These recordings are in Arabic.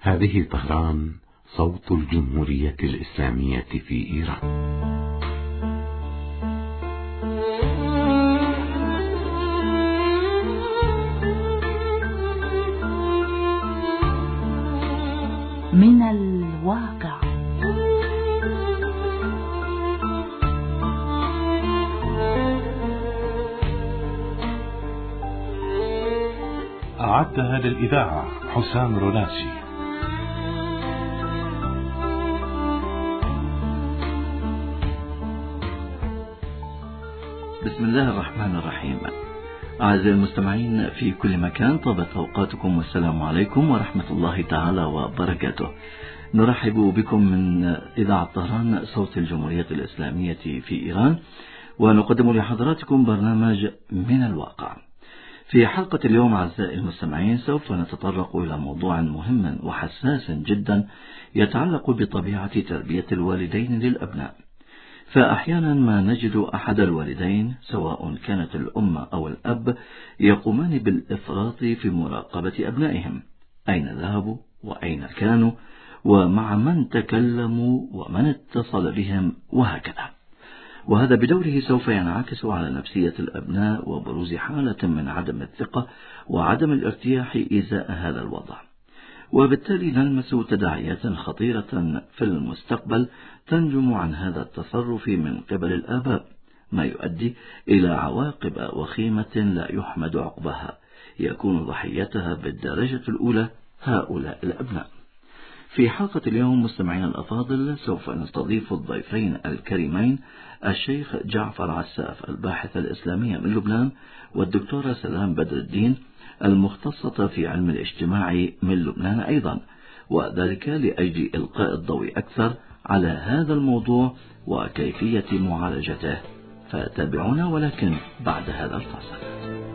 هذه طهران، صوت الجمهورية الإسلامية في إيران. من الواقع. أعدها للإذاعة حسام روناشي. بسم الله الرحمن الرحيم. أعزائي المستمعين في كل مكان، طابت أوقاتكم والسلام عليكم ورحمة الله تعالى وبركاته. نرحب بكم من إذاعة طهران صوت الجمهورية الإسلامية في إيران، ونقدم لحضراتكم برنامج من الواقع. في حلقة اليوم أعزائي المستمعين سوف نتطرق إلى موضوع مهم وحساس جدا يتعلق بطبيعة تربية الوالدين للأبناء. فأحيانا ما نجد أحد الوالدين سواء كانت الأم أو الأب يقومان بالإفراط في مراقبة أبنائهم، أين ذهبوا وأين كانوا ومع من تكلموا ومن اتصل بهم وهكذا. وهذا بدوره سوف ينعكس على نفسية الأبناء وبروز حالة من عدم الثقة وعدم الارتياح إزاء هذا الوضع، وبالتالي نلمس تداعيات خطيرة في المستقبل تنجم عن هذا التصرف من قبل الآباء، ما يؤدي إلى عواقب وخيمة لا يحمد عقبها يكون ضحيتها بالدرجة الأولى هؤلاء الأبناء. في حلقة اليوم مستمعينا الأفاضل سوف نستضيف الضيفين الكريمين الشيخ جعفر عساف الباحث الإسلامي من لبنان، والدكتورة سلام بدر الدين المختصة في علم الاجتماع من لبنان أيضا، وذلك لأجل إلقاء الضوء أكثر على هذا الموضوع وكيفية معالجته. فتابعونا ولكن بعد هذا الفاصل.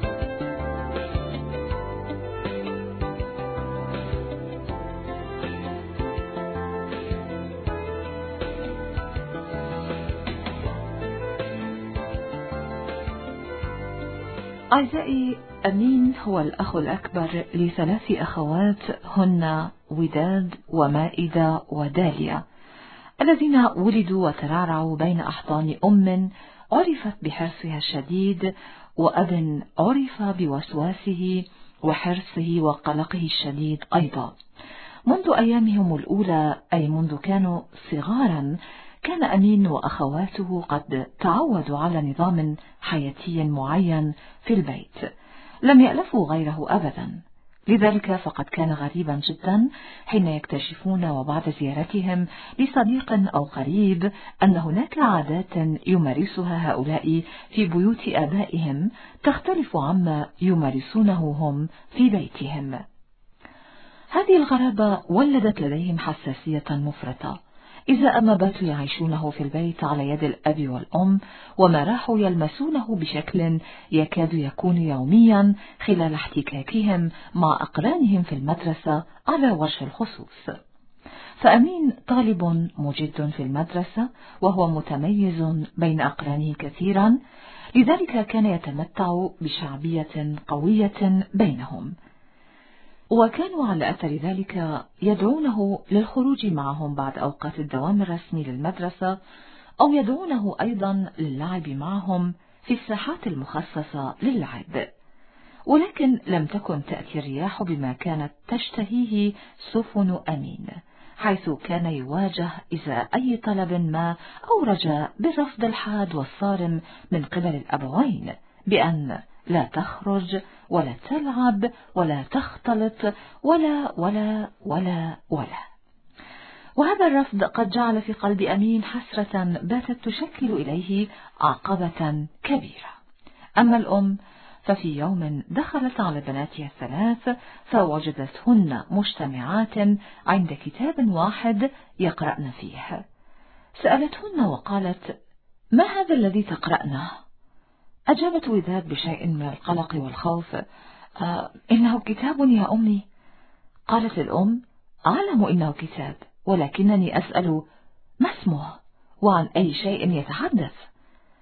أعزائي، أمين هو الأخ الأكبر ل3 أخوات هن وداد ومائدة وداليا، الذين ولدوا وترعرعوا بين أحضان أم عرفت بحرصها الشديد وأب عرف بوسواسه وحرصه وقلقه الشديد أيضا. منذ أيامهم الأولى، أي منذ كانوا صغارا، كان أمين وأخواته قد تعودوا على نظام حياتي معين في البيت لم يألفوا غيره أبدا. لذلك فقد كان غريبا جدا حين يكتشفون وبعد زيارتهم لصديق أو قريب أن هناك عادات يمارسها هؤلاء في بيوت آبائهم تختلف عما يمارسونه هم في بيتهم. هذه الغرابة ولدت لديهم حساسية مفرطة إذا ما باتوا يعيشونه في البيت على يد الأب والأم، وما راحوا يلمسونه بشكل يكاد يكون يوميا خلال احتكاكهم مع أقرانهم في المدرسة على وجه الخصوص. فأمين طالب مجد في المدرسة وهو متميز بين أقرانه كثيرا، لذلك كان يتمتع بشعبية قوية بينهم، وكانوا على أثر ذلك يدعونه للخروج معهم بعد أوقات الدوام الرسمي للمدرسة، أو يدعونه أيضا للعب معهم في الساحات المخصصة للعب. ولكن لم تكن تأتي الرياح بما كانت تشتهيه سفن أمين، حيث كان يواجه إذا أي طلب ما أو رجاء بالرفض الحاد والصارم من قبل الأبوين بأن لا تخرج ولا تلعب ولا تختلط ولا ولا ولا ولا. وهذا الرفض قد جعل في قلب أمين حسرة باتت تشكل إليه عقبة كبيرة. أما الأم ففي يوم دخلت على بناتها الثلاث فوجدتهن مجتمعات عند كتاب واحد يقرأن فيه. سألتهن وقالت: ما هذا الذي تقرأنه؟ أجابت وداد بشيء من القلق والخوف: إنه كتاب يا أمي. قالت الأم: أعلم إنه كتاب، ولكنني أسأل ما اسمه وعن أي شيء يتحدث.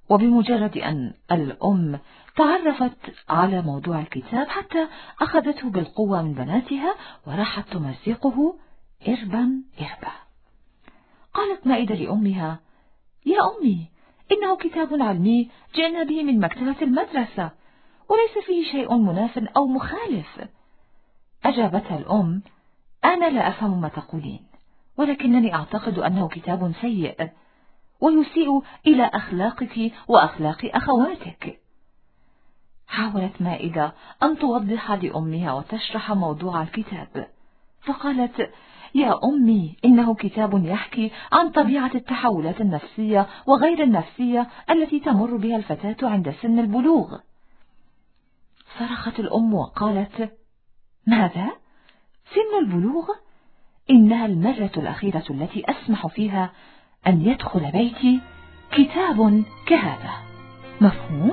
وبمجرد أن الأم تعرفت على موضوع الكتاب حتى أخذته بالقوة من بناتها وراحت تمزقه إربا إربا. قالت مائدة لأمها: يا أمي، إنه كتاب علمي جئنا به من مكتبة المدرسة وليس فيه شيء مناف أو مخالف. أجابتها الأم: أنا لا أفهم ما تقولين، ولكنني أعتقد أنه كتاب سيء ويسيء إلى أخلاقك وأخلاق أخواتك. حاولت مائدة أن توضح لأمها وتشرح موضوع الكتاب، فقالت: يا أمي، إنه كتاب يحكي عن طبيعة التحولات النفسية وغير النفسية التي تمر بها الفتاة عند سن البلوغ. صرخت الأم وقالت: ماذا؟ سن البلوغ؟ إنها المرة الأخيرة التي أسمح فيها أن يدخل بيتي كتاب كهذا، مفهوم؟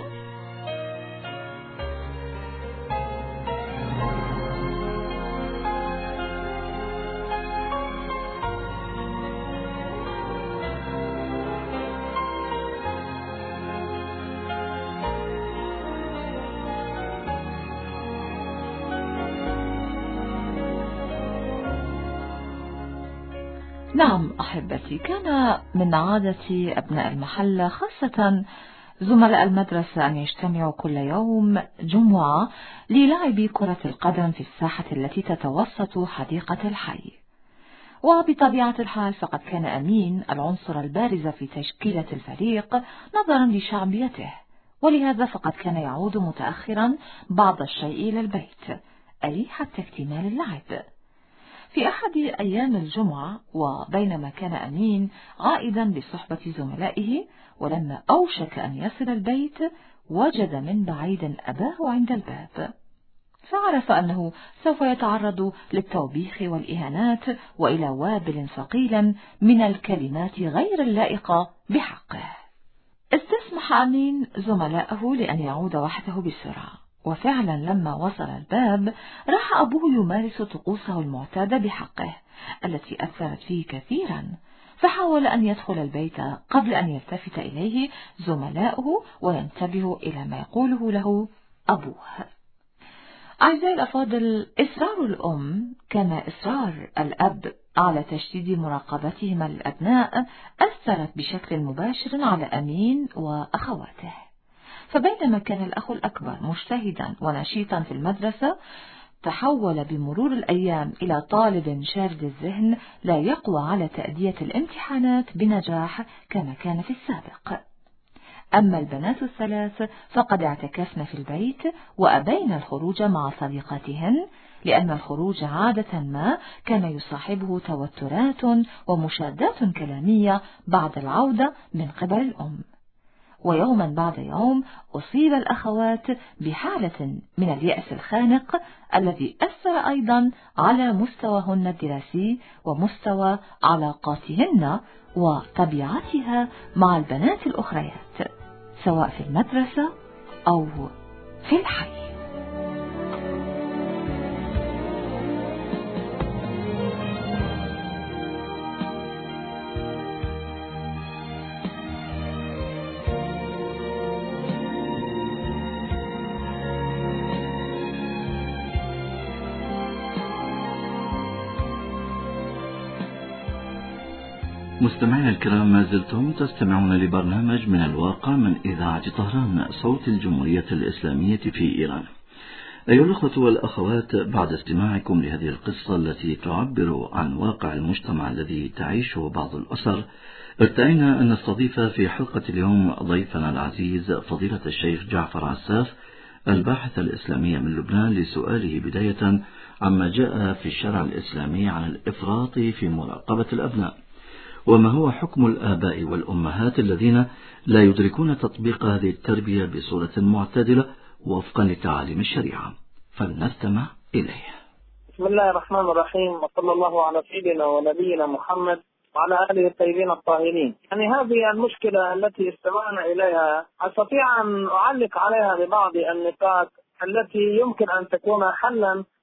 نعم أحبتي، كان من عادة أبناء المحلة خاصة زملاء المدرسة أن يجتمعوا كل يوم جمعة للعب كرة القدم في الساحة التي تتوسط حديقة الحي. وبطبيعة الحال فقد كان أمين العنصر البارز في تشكيلة الفريق نظرا لشعبيته، ولهذا فقد كان يعود متأخرا بعض الشيء إلى البيت، أي حتى اكتمال اللعب. في أحد أيام الجمعة، وبينما كان أمين عائدا بصحبة زملائه، ولما أوشك أن يصل البيت وجد من بعيد أباه عند الباب، فعرف أنه سوف يتعرض للتوبيخ والإهانات وإلى وابل ثقيل من الكلمات غير اللائقة بحقه. استسمح أمين زملائه لأن يعود وحده بسرعة، وفعلا لما وصل الباب راح أبوه يمارس طقوسه المعتادة بحقه التي أثرت فيه كثيرا، فحاول أن يدخل البيت قبل أن يلتفت إليه زملاؤه وينتبه إلى ما يقوله له أبوه. أعزائي الأفاضل، إصرار الأم كما إصرار الأب على تشديد مراقبتهما للأبناء أثرت بشكل مباشر على أمين وأخواته. فبينما كان الأخ الأكبر مجتهدا ونشيطا في المدرسة، تحول بمرور الأيام إلى طالب شارد الذهن لا يقوى على تأدية الامتحانات بنجاح كما كان في السابق. أما البنات الثلاث فقد اعتكفن في البيت وأبين الخروج مع صديقاتهن، لأن الخروج عادة ما كان يصاحبه توترات ومشادات كلامية بعد العودة من قبل الأم. ويوما بعد يوم أصيب الأخوات بحالة من اليأس الخانق الذي أثر أيضا على مستواهن الدراسي ومستوى علاقاتهن وطبيعتها مع البنات الأخريات، سواء في المدرسة أو في الحي. مستمعينا الكرام، ما زلتم تستمعون لبرنامج من الواقع من إذاعة طهران، صوت الجمهورية الإسلامية في إيران. أيها الأخوة والأخوات، بعد استماعكم لهذه القصة التي تعبر عن واقع المجتمع الذي تعيشه بعض الأسر، ارتأينا أن نستضيف في حلقة اليوم ضيفنا العزيز فضيلة الشيخ جعفر عساف، الباحث الإسلامي من لبنان، لسؤاله بداية عما جاء في الشرع الإسلامي عن الإفراط في مراقبة الأبناء، وما هو حكم الآباء والأمهات الذين لا يدركون تطبيق هذه التربية بصورة معتدلة وفقا لتعاليم الشريعة، فلنستمع إليه. بسم الله الرحمن الرحيم، وصلى الله على سيدنا ونبينا محمد وعلى آله الطيبين الطاهرين. يعني هذه المشكلة التي استمعنا إليها أستطيع أن أعلق عليها ببعض النقاط التي يمكن أن تكون حلا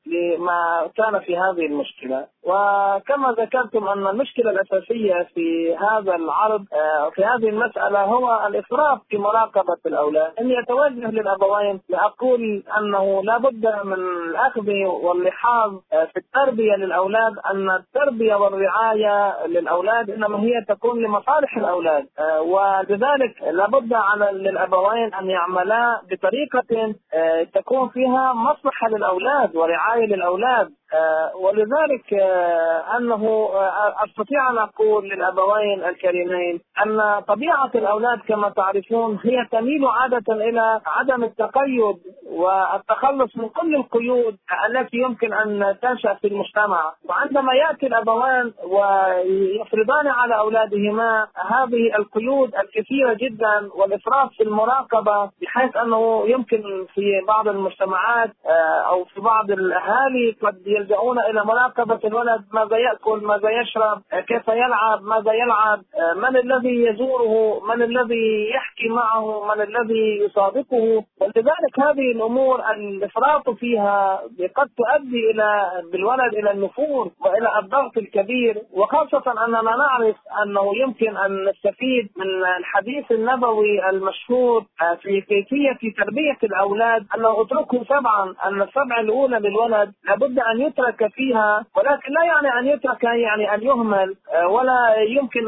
لما كان في هذه المشكلة. وكما ذكرتم أن المشكلة الأساسية في هذا العرض في هذه المسألة هو الإفراط في مراقبة الأولاد. إني أتوجه للأبوين لأقول أنه لا بد من الأخذ واللحاظ في التربية للأولاد، أن التربية والرعاية للأولاد إنما هي تكون لمصالح الأولاد، ولذلك لا بد للأبوين أن يعملا بطريقة تكون فيها مصلحة للأولاد ورعاية للأولاد. ولذلك أنه أستطيع أن أقول للأبوين الكريمين أن طبيعة الأولاد كما تعرفون هي تميل عادة إلى عدم التقيد والتخلص من كل القيود التي يمكن أن تنشأ في المجتمع. وعندما يأتي الأبوان ويفرضان على أولادهما هذه القيود الكثيرة جدا والإفراط في المراقبة، بحيث أنه يمكن في بعض المجتمعات أو في بعض الأهالي قد يلجؤون إلى مراقبة الولد، ماذا يأكل، ماذا يشرب، كيف يلعب، ماذا يلعب، من الذي يزوره، من الذي يحكي معه، من الذي يصادقه. ولذلك هذه الأمور الإفراط فيها قد تؤدي بالولد إلى النفور وإلى الضغط الكبير، وخاصة أننا نعرف أنه يمكن أن نستفيد من الحديث النبوي المشهور في كيفية تربية الأولاد، أنه اتركه سبعا، أن السبع الأولى للولد لابد أن يترك فيها، ولكن لا يعني أن يترك يعني أن يهمل ولا يمكن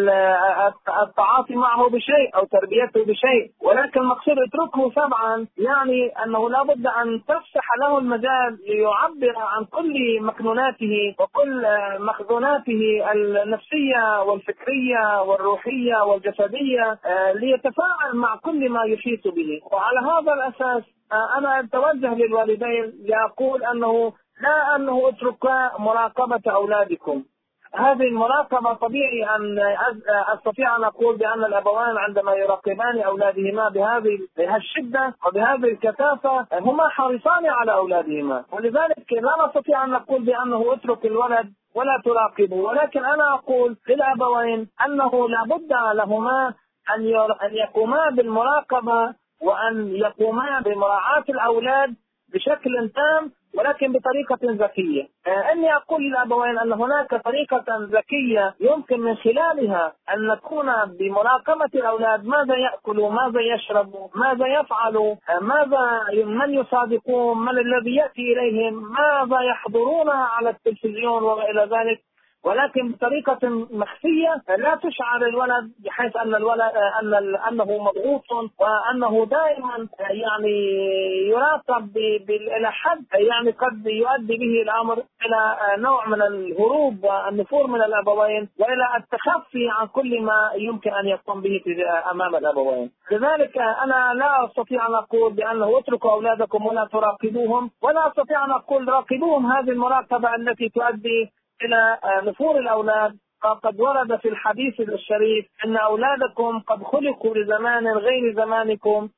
التعاطي معه بشيء أو تربيته بشيء، ولكن المقصود اتركه سبعا يعني أنه لابد أن تفسح له المجال ليعبر عن كل مكنوناته وكل مخزوناته النفسية والفكرية والروحية والجسدية، ليتفاعل مع كل ما يحيط به. وعلى هذا الأساس أنا أتوجه للوالدين لأقول أنه لا أنه اتركوا مراقبة أولادكم. هذه المراقبة طبيعي أن أستطيع أن أقول بأن الأبوان عندما يراقبان أولادهما بهذه الشدة وبهذه الكثافة هما حريصان على أولادهما، ولذلك لا نستطيع أن نقول بأنه اترك الولد ولا تراقبه، ولكن أنا أقول للأبوين أنه لابد لهما أن يقوما بالمراقبة وأن يقوما بمراعاة الأولاد بشكل تام، ولكن بطريقة ذكية. أني أقول للأبوين أن هناك طريقة ذكية يمكن من خلالها أن نكون بمراقبة الأولاد، ماذا يأكلوا، ماذا يشربوا، ماذا يفعلوا، من يصادقون، من الذي يأتي إليهم، ماذا يحضرون على التلفزيون وإلى ذلك، ولكن بطريقة مخفية لا تشعر الولد بحيث أن الولد أنه مضغوط وأنه دائما يعني يراقب إلى حد يعني قد يؤدي به الأمر إلى نوع من الهروب والنفور من الأبوين وإلى التخفي عن كل ما يمكن أن يقوم به أمام الأبوين. لذلك أنا لا أستطيع أن أقول بأنه اتركوا أولادكم ولا تراقبوهم، ولا أستطيع أن أقول راقبوهم هذه المراقبة التي تؤدي إلى نفور الأولاد. قد ورد في الحديث الشريف أن أولادكم قد خلقوا لزمان غير زمانكم،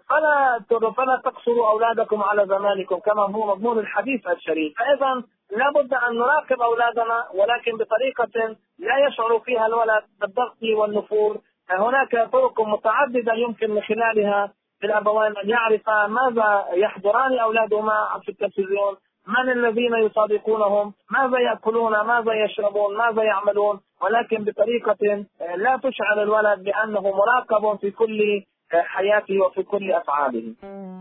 فلا تقصروا أولادكم على زمانكم كما هو مضمون الحديث الشريف. فإذا لابد أن نراقب أولادنا ولكن بطريقة لا يشعر فيها الولد بالضغط والنفور. هناك طرق متعددة يمكن من خلالها للأبوين أن يعرفا ماذا يحضران أولادهما في التلفزيون، من الذين يصادقونهم، ماذا يأكلون، ماذا يشربون، ماذا يعملون، ولكن بطريقة لا تشعر الولد بأنه مراقب في كل حياته وفي كل أفعاله.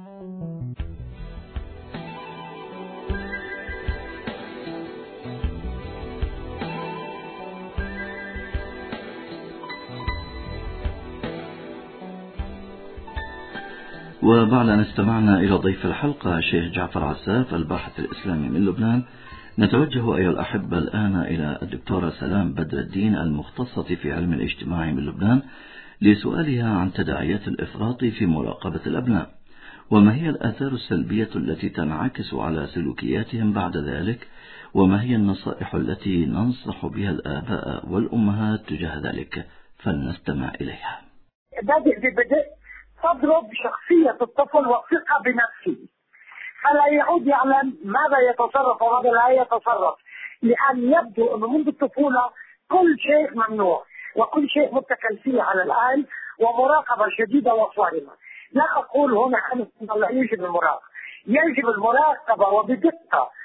وبعد أن استمعنا إلى ضيف الحلقة الشيخ جعفر عساف الباحث الإسلامي من لبنان، نتوجه أيها الأحبة الآن إلى الدكتورة سلام بدر الدين المختصة في علم الاجتماع من لبنان لسؤالها عن تداعيات الإفراط في مراقبة الأبناء، وما هي الآثار السلبية التي تنعكس على سلوكياتهم بعد ذلك، وما هي النصائح التي ننصح بها الآباء والأمهات تجاه ذلك، فلنستمع إليها. بدأ تضرب شخصية الطفل وثقة بنفسه، فلا يعود يعلم ماذا يتصرف وماذا لا يتصرف، لأن يبدو أنه منذ الطفولة كل شيء ممنوع وكل شيء متكل فيه على الأهل ومراقبة شديدة وصارمة. لا أقول هنا أنه لا يجب المراقبة، يجب المراقبة وبدقة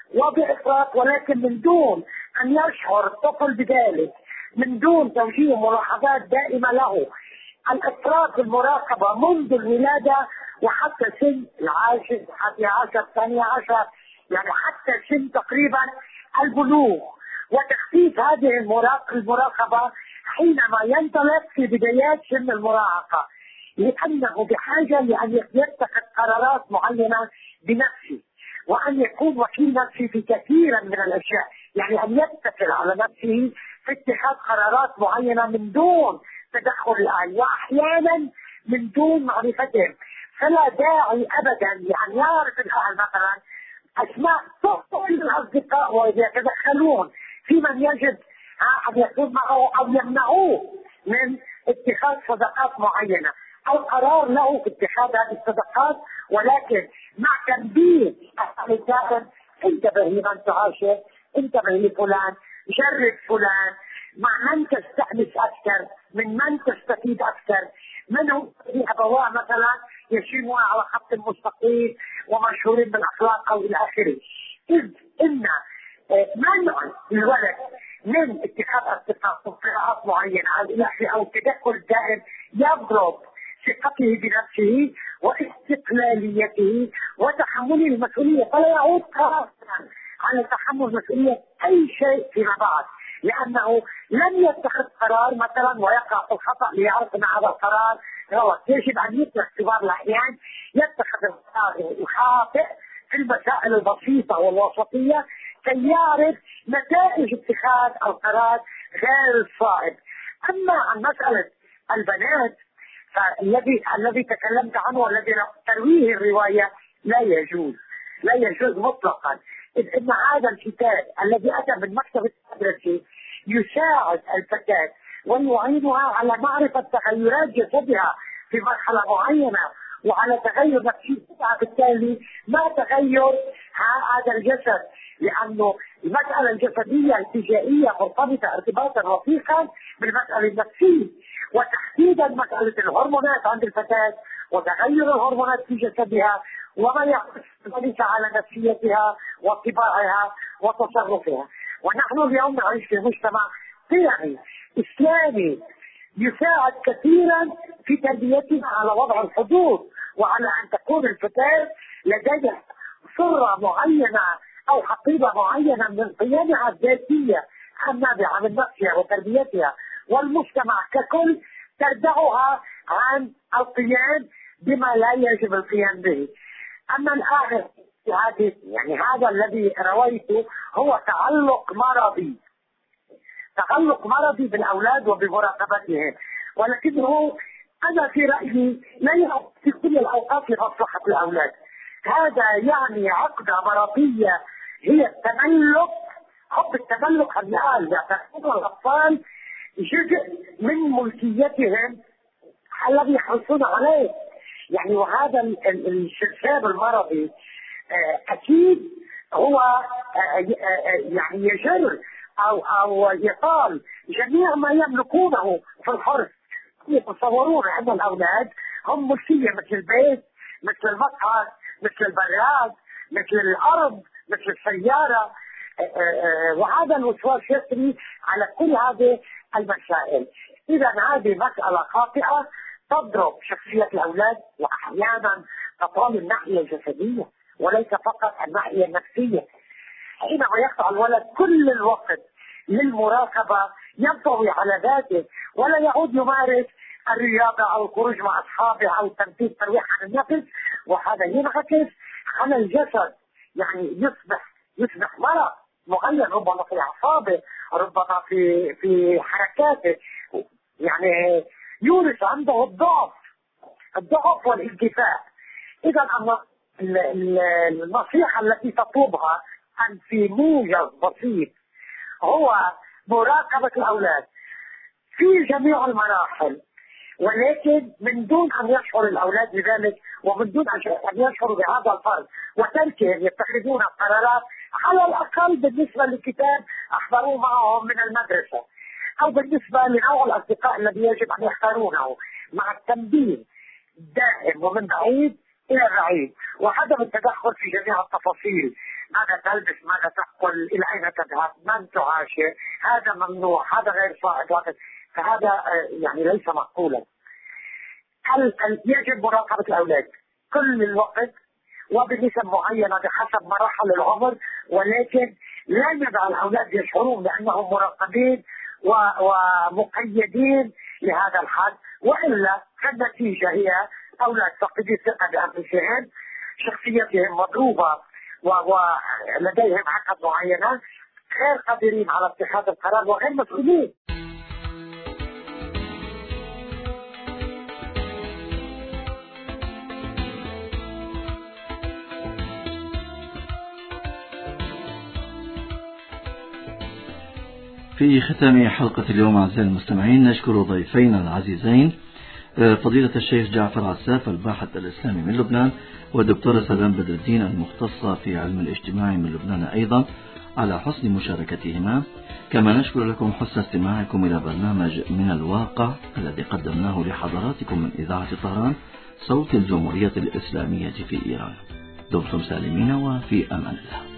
وبإفراط، ولكن من دون أن يشعر الطفل بذلك، من دون توجيه ملاحظات دائمة له. الإفراط بالمراقبة منذ الولادة وحتى سن 10 11 12، يعني حتى سن تقريبا البلوغ، وتخفيف هذه المراقبة حينما ينطلق في بدايات سن المراهقة، لأنه بحاجة لأن يتخذ قرارات معينة بنفسه، وأن يكون وكيل نفسه في كثيرا من الأشياء، يعني أن يتكل على نفسه في اتخاذ قرارات معينة من دون تدخل الأهل، وأحيانا من دون معرفتهم. فلا داعي أبدا لأن يعرف الأهل مثلا أسماء كل الأصدقاء ويتدخلون في من يجب أن يكون معه أو يمنعوه من اتخاذ صداقات معينة أو قرار له في اتخاذ هذه الصداقات، ولكن مع تنبيه الإنسان: انتبه لمن تعاشر، انتبه لفلان، جرب فلان، مع من تستأنس أكثر، من تستفيد أكثر، من هم أبواه مثلا يسيرون على خط المستقيم ومشهورين بالأخلاق أو إلى آخره. إذ إن منع الولد من اتخاذ أصدقاء وقراءات معينة أو التدخل الدائم يضرب ثقته بنفسه واستقلاليته وتحمله المسؤولية، فلا يعود قرارا على تحمل مسؤولية أي شيء فيما بعد، لأنه لم يتخذ قرار مثلا ويقع في الخطأ ليعرف أن هذا القرار غلط. يجب أن يترك كبار الأحيان يتخذ القرار الخاطئ في المسائل البسيطة والوسطية كي يعرف نتائج اتخاذ القرار غير الصائب. أما عن مسألة البنات فالذي تكلمت عنه والذي ترويه الرواية لا يجوز مطلقا، إذ إن هذا الكتاب الذي أتى من مكتبة المدرسة يساعد الفتاة ويعينها على معرفة تغيرات جسدها في مرحلة معينة وعلى تغير نفسيتها، بالتالي ما تغير هذا الجسد، لأنه المسألة الجسدية الفيزيائية مرتبطة ارتباطا وثيقا بالمسألة النفسية، وتحديدا مسألة الهرمونات عند الفتاة وتغير الهرمونات في جسدها وما يحدث ذلك على نفسيتها وطباعها وتصرفها. ونحن اليوم نعيش في مجتمع قيمي إسلامي يساعد كثيرا في تربيتنا على وضع الحدود، وعلى أن تكون الفتاة لديها صورة معينة أو حقيبة معينة من قيمها الذاتية النابعة من نفسها وتربيتها، والمجتمع ككل تردعها عن القيام بما لا يجب القيام به. أما الآخر يعني هذا الذي رويته هو تعلق مرضي بالأولاد وبمراقبتهم، ولكنه أنا في رأيي لا يعود في كل الأوقات لمصلحة الأولاد. هذا يعني عقدة مرضية هي التملك، حب التملك الرئال، يعتبرون الأطفال جزء من ملكيتهم الذي يحرصون عليه. يعني وهذا الشرشاب المرضي أكيد هو يعني يجر أو يطال جميع ما يملكونه في الحرص. يتصورون أن الأولاد هم ملكية، مثل البيت، مثل المقعد، مثل البراد، مثل الأرض، مثل السيارة، وهذا الوسواس يسري على كل هذه المسائل. إذا هذه مسألة خاطئة تضرب شخصية الأولاد، وأحيانا تطال الناحية الجسدية وليس فقط الناحية النفسية. حينما يقطع الولد كل الوقت للمراقبة ينطوي على ذاته ولا يعود يمارس الرياضة أو الخروج مع أصحابه أو تنفيذ ترويح عن النفس، وهذا ينعكس على الجسد، يعني يصبح مرض مغير، ربما في أعصابه، ربما في حركاته، يعني يورث عنده الضعف والانكفاء. إذا النصيحة التي تطلبها أن في موجز بسيط هو مراقبة الأولاد في جميع المراحل، ولكن من دون أن يشعر الأولاد بذلك ومن دون أن يشعروا بهذا الفرق، وتركهم يتخذون قرارات على الأقل بالنسبة للكتاب أحضروا معهم من المدرسة، أو بالنسبة لنوع الأصدقاء الذي يجب أن يختارونه، مع التنبيه دائم ومن بعيد إلى بعيد، وعدم التدخل في جميع التفاصيل. ماذا تلبس، ماذا تأكل، إلى أين تذهب، من تعاشر، هذا ممنوع، هذا غير صائب، فهذا يعني ليس معقولا. يجب مراقبة الأولاد كل الوقت وبنسب معينة بحسب مراحل العمر، ولكن لا يدع الأولاد يشعرون بأنهم مراقبين ومقيدين لهذا الحد، وإلا فالنتيجة هي أولاد فاقدي الثقة بأنفسهم، شخصيتهم مضروبة ولديهم عقد معينة، غير قادرين على اتخاذ القرار وغير مسؤولين. في ختام حلقة اليوم أعزائي المستمعين نشكر ضيفينا العزيزين فضيلة الشيخ جعفر عساف الباحث الإسلامي من لبنان، والدكتورة سلام بدر الدين المختصة في علم الاجتماع من لبنان أيضا على حسن مشاركتهما. كما نشكر لكم حسن استماعكم إلى برنامج من الواقع الذي قدمناه لحضراتكم من إذاعة طهران صوت الجمهورية الإسلامية في إيران. دمتم سالمين وفي أمان الله.